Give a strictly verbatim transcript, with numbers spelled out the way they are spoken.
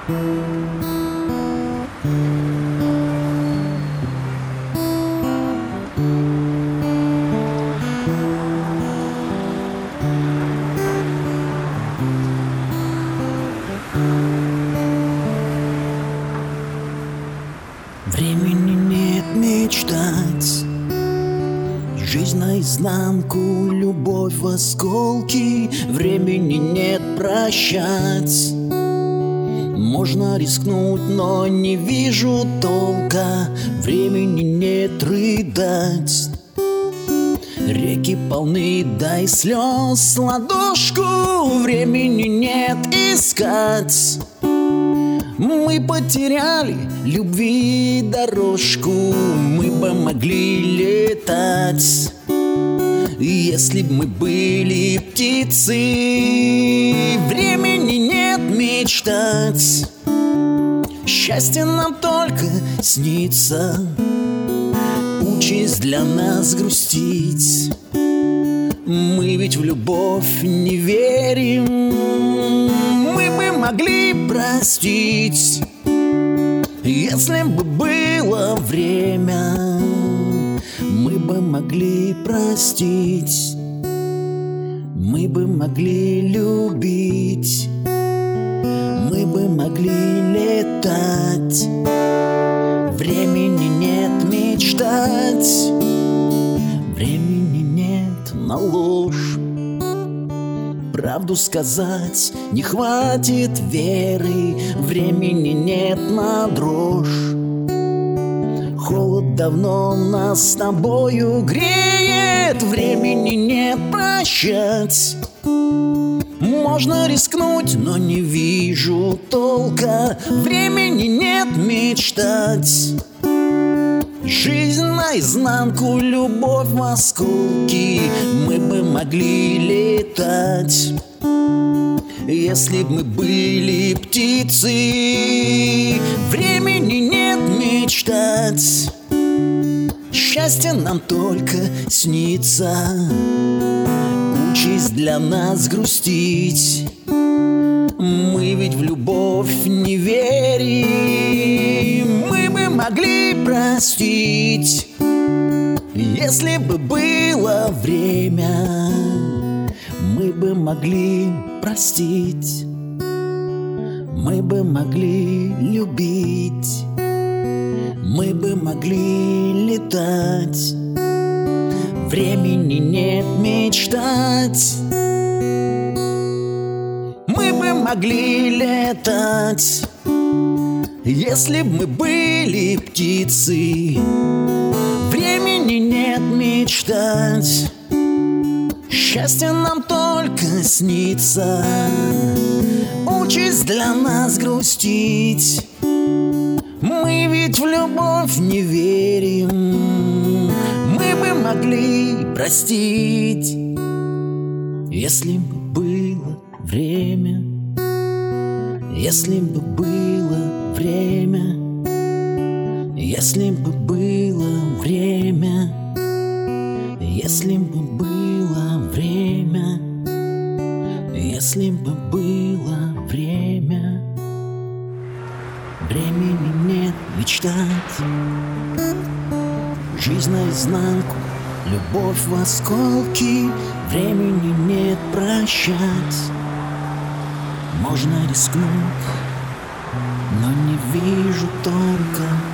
Времени нет мечтать, жизнь наизнанку, любовь в осколки. Времени нет прощать. Можно рискнуть, но не вижу толка. Времени нет рыдать. Реки полны, дай слез ладошку. Времени нет искать. Мы потеряли любви дорожку. Мы бы могли летать, если б мы были птицы. Времени нет мечтать. Счастье нам только снится. Участь для нас грустить. Мы ведь в любовь не верим. Мы бы могли простить, если бы было время. Мы бы могли простить. Мы бы могли любить. Мы бы могли летать. Времени нет мечтать. Времени нет на ложь. Правду сказать не хватит веры. Времени нет на дрожь. Холод давно нас с тобою греет. Времени нет прощать. Можно рискнуть, но не вижу толка. Времени нет мечтать. Жизнь наизнанку, любовь в осколки. Мы бы могли летать, если б мы были птицы. Времени нет мечтать. Счастье нам только снится. Участь для нас грустить. Мы ведь в любовь не верим. Мы бы могли простить, если бы было время. Мы бы могли простить. Мы бы могли любить. Мы бы могли летать. Времени нет мечтать. Мы бы могли летать, если б мы были птицы. Времени нет мечтать. Счастье нам только снится. Участь для нас грустить. Мы ведь в любовь не верим. Мы бы могли простить, если бы было время. Если бы было время. Если бы было время. Если бы было время. Если бы было время. Времени нет мечтать. Жизнь наизнанку, любовь в осколки. Времени нет прощать. Можно рискнуть, но не вижу только